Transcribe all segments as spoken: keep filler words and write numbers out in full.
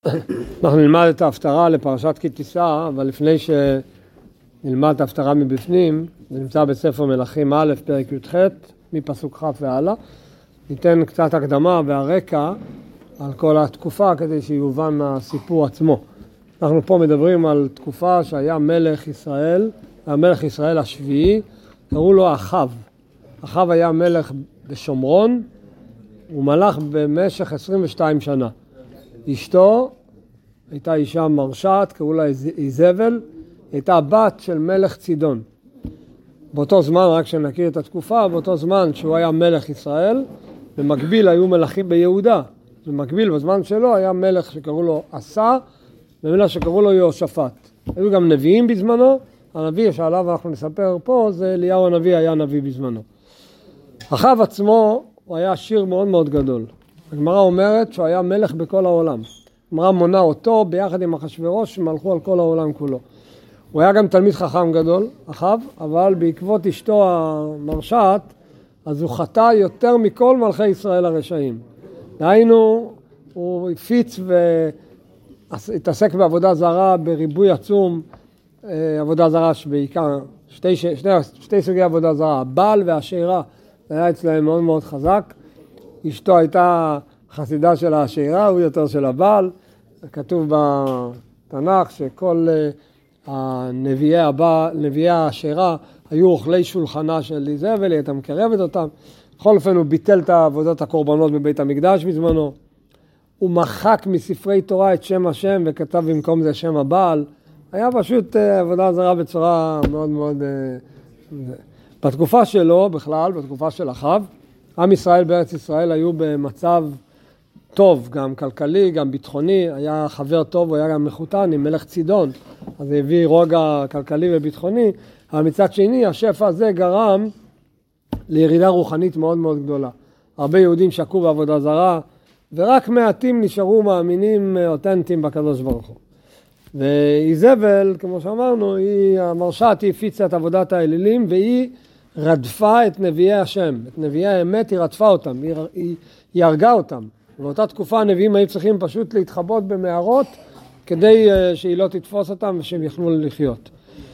אנחנו נלמד את ההפטרה לפרשת כי תישא, אבל לפני שנלמד את ההפטרה מבפנים, זה נמצא בספר מלכים א', פרק י"ח, מפסוק כ' והלאה. ניתן קצת הקדמה והרקע על כל התקופה כדי שיובן הסיפור עצמו. אנחנו פה מדברים על תקופה שהיה מלך ישראל, המלך ישראל השביעי, קראו לו אחאב. אחאב היה מלך בשומרון, הוא מלך במשך עשרים ושתיים שנה. אשתו הייתה אישה מרשעת, קראו לה איזבל, הייתה בת של מלך צידון. באותו זמן, רק שנכיר את התקופה, באותו זמן שהוא היה מלך ישראל, במקביל היו מלכים ביהודה. במקביל, בזמן שלו, היה מלך שקראו לו עשה, ומלך שקראו לו יהושפט. היו גם נביאים בזמנו, הנביא שעליו אנחנו נספר פה, זה אליהו הנביא היה נביא בזמנו. אחאב עצמו, הוא היה עשיר מאוד מאוד גדול. הגמרא אומרת שהוא היה מלך בכל העולם. הגמרא מונה אותו ביחד עם אחשוורוש שמלכו על כל העולם כולו. הוא היה גם תלמיד חכם גדול, אחאב, אבל בעקבות אשתו המרשעת, אז הוא חטא יותר מכל מלכי ישראל הרשעים. דהיינו, הוא הפיץ והתעסק בעבודה זרה בריבוי עצום, עבודה זרה שבעיקר, שתי, שתי, שתי סוגי עבודה זרה, הבעל והשירה, זה היה אצלהם מאוד מאוד חזק. אשתו הייתה חסידה של השירה, הוא יותר של הבעל. כתוב בתנ"ך שכל הנביאי הבא, נביאי השירה היו אוכלי שולחנה של איזבל, היא הייתה מקרבת אותם. בכל אופן הוא ביטל את עבודת הקורבנות בבית המקדש בזמנו. הוא מחק מספרי תורה את שם השם וכתב במקום זה שם הבעל. היה פשוט עבודה זרה בצורה מאוד מאוד... בתקופה שלו בכלל, בתקופה של אחאב, עם ישראל בארץ ישראל היו במצב טוב, גם כלכלי, גם ביטחוני, היה חבר טוב, הוא היה גם מחותן עם מלך צידון, אז זה הביא רוגע כלכלי וביטחוני, אבל מצד שני השפע הזה גרם לירידה רוחנית מאוד מאוד גדולה. הרבה יהודים שקעו בעבודה זרה, ורק מעטים נשארו מאמינים אותנטיים בקדוש ברוך הוא. ואיזבל, כמו שאמרנו, היא המרשעת, היא הפיצה את עבודת האלילים, והיא רדפה את נביאי השם, את נביאי האמת היא רדפה אותם, היא, היא, היא הרגה אותם. באותה תקופה הנביאים היו צריכים פשוט להתחבות במערות, כדי uh, שהיא לא תתפוס אותם ושהם יוכלו לחיות.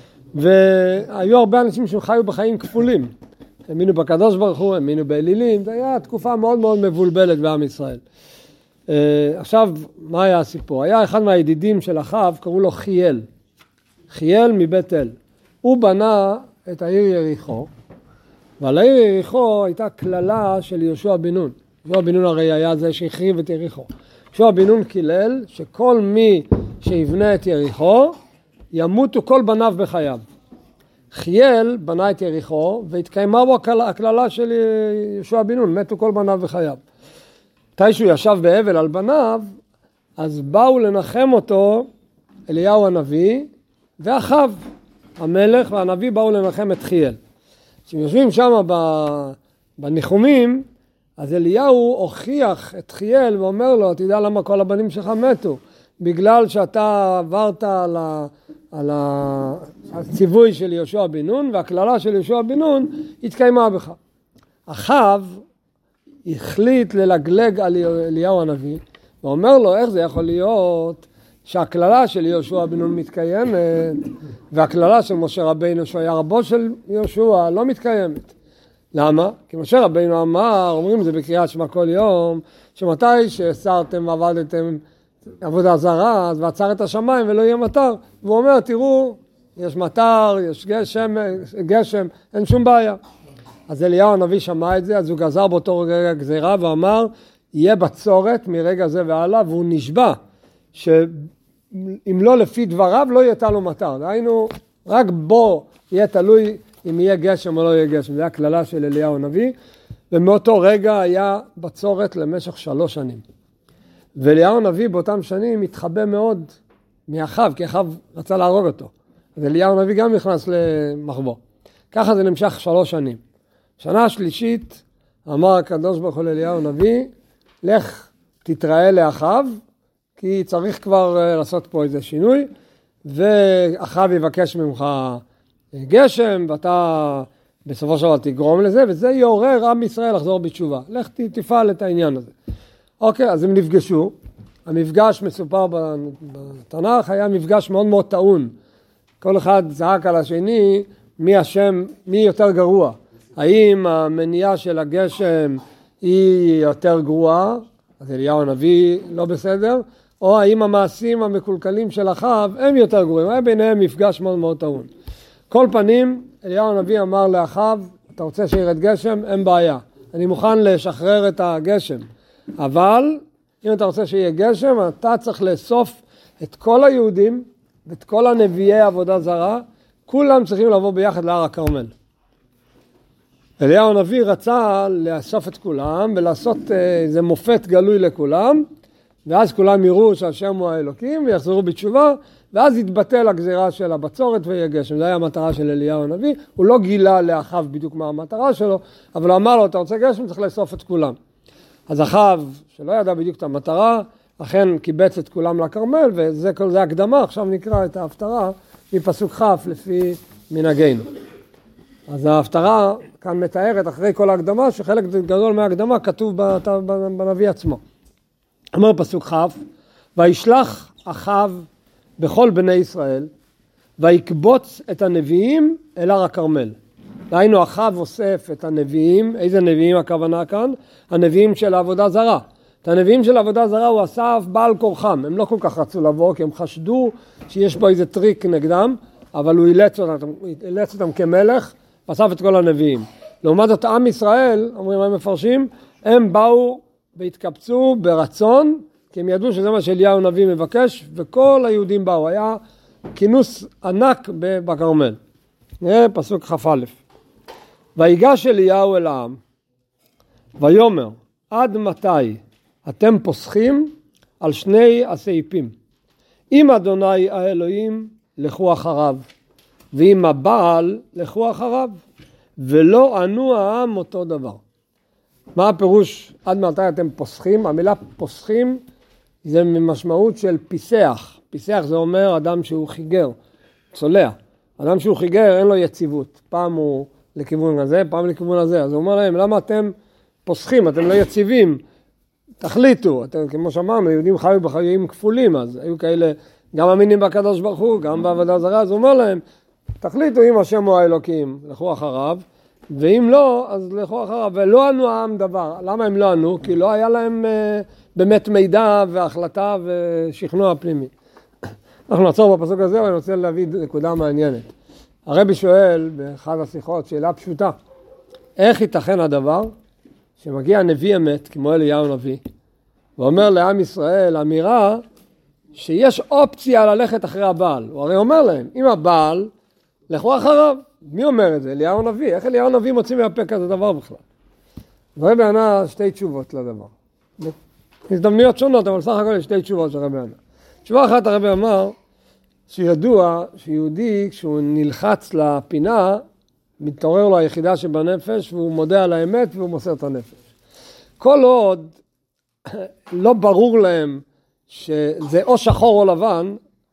והיו הרבה אנשים שחיו בחיים כפולים, האמינו בקדוש ברוך הוא, האמינו באלילים, זו הייתה תקופה מאוד מאוד מבולבלת בעם ישראל. Uh, עכשיו, מה היה הסיפור? היה אחד מהידידים של אחאב, קראו לו חיאל, חיאל מבית אל. הוא בנה את העיר יריחו, ועל העיר יריחו הייתה כללה של יהושע בן נון. יהושע בן נון הרי היה זה שהחריב את יריחו. יהושע בן נון קילל שכל מי שיבנה את יריחו, ימותו כל בניו בחייו. חיאל בנה את יריחו, והתקיימה בו הכללה של יהושע בן נון, מתו כל בניו בחייו. מתי שהוא ישב באבל על בניו, אז באו לנחם אותו אליהו הנביא, ואחאב המלך והנביא באו לנחם את חיאל. כשיושבים שם בניחומים, אז אליהו הוכיח את חיאל ואומר לו, תדע למה כל הבנים שלך מתו? בגלל שאתה עברת על, ה, על הציווי של יהושע בן נון, והכללה של יהושע בן נון התקיימה בך. אחאב החליט ללגלג על אליהו הנביא, ואומר לו, איך זה יכול להיות שהכללה של יהושע בן נון מתקיימת, והכללה של משה רבינו, שהוא היה רבו של יהושע, לא מתקיימת. למה? כי משה רבינו אמר, אומרים זה בקריאת שמע כל יום, שמתי שסרתם ועבדתם עבודה זרה, אז ועצר את השמיים ולא יהיה מטר. והוא אומר, תראו, יש מטר, יש גשם, גשם, אין שום בעיה. אז אליהו הנביא שמע את זה, אז הוא גזר באותו רגע גזירה ואמר, יהיה בצורת מרגע זה והלאה, והוא נשבע, שאם לא לפי דבריו לא יהיה לו מטר. דהיינו, רק בו יהיה תלוי אם יהיה גשם או לא יהיה גשם. זה היה הכללה של אליהו הנביא, ומאותו רגע היה בצורת למשך שלוש שנים. ואליהו הנביא באותם שנים התחבא מאוד מאחאב, כי אחאב רצה להרוג אותו. אז אליהו הנביא גם נכנס למחבוא. ככה זה נמשך שלוש שנים. שנה השלישית אמר הקדוש ברוך הוא לאליהו הנביא, לך תתראה לאחאב, כי צריך כבר לעשות פה איזה שינוי, ואחאב יבקש ממך גשם, ואתה בסופו של דבר תגרום לזה, וזה יעורר עם ישראל לחזור בתשובה. לך תפעל את העניין הזה. אוקיי, אז הם נפגשו, המפגש מסופר בתנ"ך היה מפגש מאוד מאוד טעון. כל אחד זעק על השני מי השם, מי יותר גרוע. האם המניעה של הגשם היא יותר גרועה, אז אליהו הנביא לא בסדר, או האם המעשים המקולקלים של אחאב הם יותר גרועים. היה ביניהם מפגש מאוד מאוד טעון. כל פנים, אליהו הנביא אמר לאחאב, אתה רוצה שירד גשם? אין בעיה. אני מוכן לשחרר את הגשם. אבל אם אתה רוצה שיהיה גשם, אתה צריך לאסוף את כל היהודים ואת כל הנביאי עבודה זרה, כולם צריכים לבוא ביחד להר הכרמל. אליהו הנביא רצה לאסוף את כולם ולעשות איזה מופת גלוי לכולם, ואז כולם יראו שהשם הוא האלוקים ויחזרו בתשובה, ואז יתבטל הגזירה של הבצורת ויהיה גשם. זו הייתה המטרה של אליהו הנביא. הוא לא גילה לאחאב בדיוק מה המטרה שלו, אבל הוא אמר לו, אתה רוצה גשם, צריך לאסוף את כולם. אז אחאב, שלא ידע בדיוק את המטרה, אכן קיבץ את כולם לכרמל, וזה כל זה הקדמה, עכשיו נקרא את ההפטרה מפסוק כ' לפי מנהגנו. אז ההפטרה כאן מתארת אחרי כל ההקדמה, שחלק גדול מההקדמה כתוב בנביא עצמו. אומר פסוק כ', וישלח אחאב בכל בני ישראל, ויקבוץ את הנביאים אל הר הכרמל. דהיינו אחאב אוסף את הנביאים, איזה נביאים הכוונה כאן? הנביאים של העבודה זרה. את הנביאים של העבודה זרה הוא אסף בעל כורחם, הם לא כל כך רצו לבוא, כי הם חשדו שיש פה איזה טריק נגדם, אבל הוא אילץ אותם, אילץ אותם כמלך, ואסף את כל הנביאים. לעומת זאת עם ישראל, אומרים הם מפרשים, הם באו והתקבצו ברצון, כי הם ידעו שזה מה שאליהו הנביא מבקש, וכל היהודים באו, היה כינוס ענק בכרמל. נראה פסוק כ"א. ויגש אליהו אל העם, ויאמר, עד מתי אתם פוסחים על שני הסעיפים? אם אדוני האלוהים, לכו אחריו, ואם הבעל, לכו אחריו, ולא ענו העם אותו דבר. מה הפירוש עד מתי אתם פוסחים? המילה פוסחים זה ממשמעות של פיסח. פיסח זה אומר אדם שהוא חיגר, צולע. אדם שהוא חיגר אין לו יציבות. פעם הוא לכיוון הזה, פעם לכיוון הזה. אז הוא אומר להם, למה אתם פוסחים? אתם לא יציבים. תחליטו. אתם, כמו שאמרנו, יהודים חיו בחיים כפולים, אז היו כאלה גם אמינים בקדוש ברוך הוא, גם בעבודה זרה. אז הוא אומר להם, תחליטו אם השם הוא האלוקים, לכו אחריו. ואם לא, אז לכו אחריו. ולא ענו העם דבר. למה הם לא ענו? כי לא היה להם אה, באמת מידע והחלטה ושכנוע פנימי. אנחנו נעצור בפסוק הזה, ואני רוצה להביא נקודה מעניינת. הרבי שואל באחד השיחות שאלה פשוטה, איך ייתכן הדבר שמגיע נביא אמת, כמו אליהו הנביא, ואומר לעם ישראל אמירה שיש אופציה ללכת אחרי הבעל. הוא הרי אומר להם, אם הבעל, לכו אחריו. מי אומר את זה? אליהו הנביא. איך אליהו הנביא מוציא מהפה כזה דבר בכלל? הרבי ענה שתי תשובות לדבר. הזדמנויות שונות, אבל סך הכל יש שתי תשובות שהרבי ענה. תשובה אחת הרבי אמר, שידוע שיהודי כשהוא נלחץ לפינה, מתעורר לו היחידה שבנפש, והוא מודה על האמת והוא מוסר את הנפש. כל עוד לא ברור להם שזה או שחור או לבן,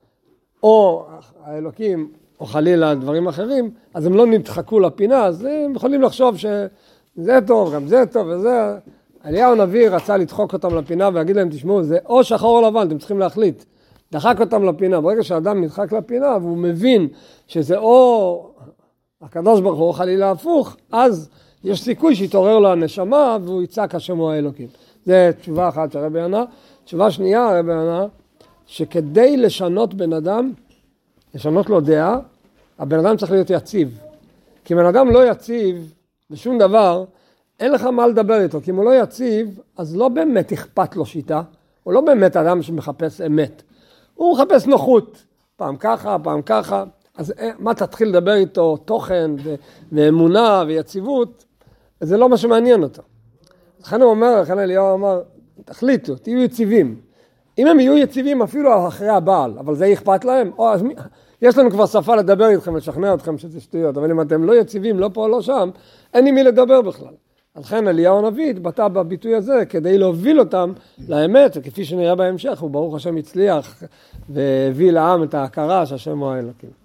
או האלוקים, או חלילה דברים אחרים, אז הם לא נדחקו לפינה, אז הם יכולים לחשוב שזה טוב, גם זה טוב וזה. אליהו הנביא רצה לדחוק אותם לפינה ולהגיד להם, תשמעו, זה או שחור או לבן, אתם צריכים להחליט. דחק אותם לפינה. ברגע שאדם נדחק לפינה והוא מבין שזה או הקדוש ברוך הוא חלילה הפוך, אז יש סיכוי שיתעורר לו הנשמה והוא יצעק השם הוא האלוקים. זה תשובה אחת שהרבי ענה. תשובה שנייה הרבי ענה, שכדי לשנות בן אדם, לשנות לו דעה, הבן אדם צריך להיות יציב. כי בן אדם לא יציב בשום דבר, אין לך מה לדבר איתו. כי אם הוא לא יציב, אז לא באמת אכפת לו שיטה. הוא לא באמת אדם שמחפש אמת. הוא מחפש נוחות. פעם ככה, פעם ככה. אז מה תתחיל לדבר איתו? תוכן ו- ואמונה ויציבות. זה לא מה שמעניין אותו. לכן הוא אומר, לכן אליהו אמר, תחליטו, תהיו יציבים. אם הם יהיו יציבים אפילו אחרי הבעל, אבל זה אכפת להם, או, אז מי... יש לנו כבר שפה לדבר איתכם, לשכנע אתכם שזה שטויות, אבל אם אתם לא יציבים, לא פה, לא שם, אין עם מי לדבר בכלל. לכן אליהו הנביא התבטא בביטוי הזה, כדי להוביל אותם לאמת, וכפי שנראה בהמשך, הוא ברוך השם הצליח, והביא לעם את ההכרה שהשם הוא האלוקים.